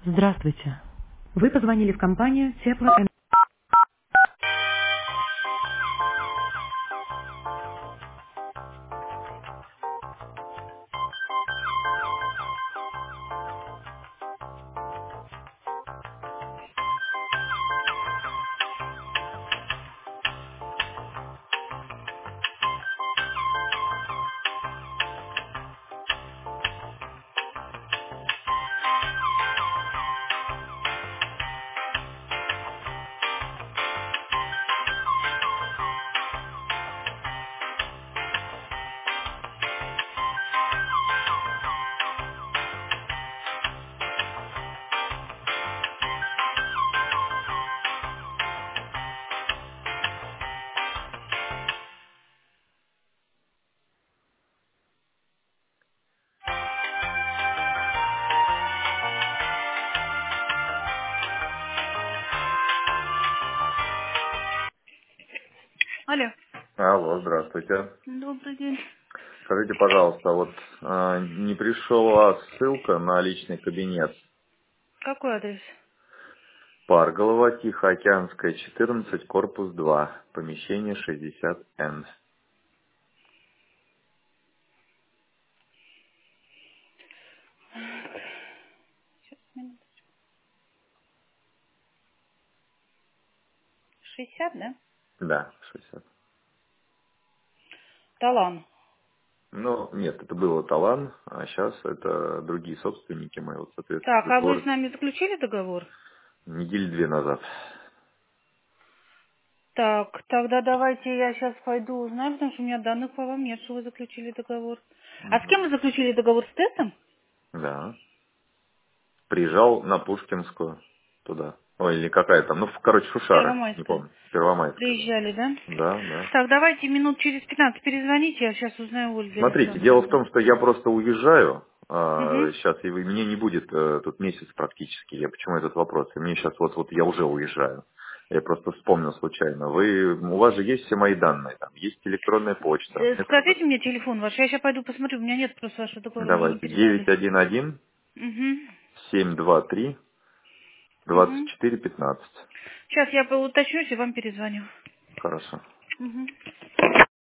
Здравствуйте. Вы позвонили в компанию Тепло. Алло. Алло, здравствуйте. Добрый день. Скажите, пожалуйста, вот не пришла ссылка на личный кабинет. Какой адрес? Парголова, Тихоокеанская, 14, корпус 2, помещение 60Н. 60, да? Да, 60. Талан. Ну, нет, это было Талан, а сейчас это другие собственники мои, вот, Так, соответственно, а вы с двор нами заключили договор? недели 2 назад. Так, тогда давайте я сейчас пойду узнаю, потому что у меня данных по вам нет, что вы заключили договор. А с кем вы Мгм. заключили договор, с Тессом? Да. Приезжал на Пушкинскую туда. Ой, или какая там, ну, короче, Шушары, не Первомайская. помню. Первомайская, да. Приезжали, да? Да, да. Так, давайте минут через 15 перезвоните, я сейчас узнаю у Ольги Смотрите, дело в Александровны. том, что я просто уезжаю Угу. сейчас, и мне не будет тут месяц практически. Я почему этот вопрос? И мне сейчас вот я уже уезжаю. Я просто вспомнил случайно. У вас же есть все мои данные, там есть электронная почта, метод. Скажите мне телефон ваш, я сейчас пойду посмотрю, у меня нет просто вашего договора, мне не Давайте, передали. 911 Угу. 723 Угу. 24 15. Сейчас я уточнюсь и вам перезвоню. Хорошо. Угу.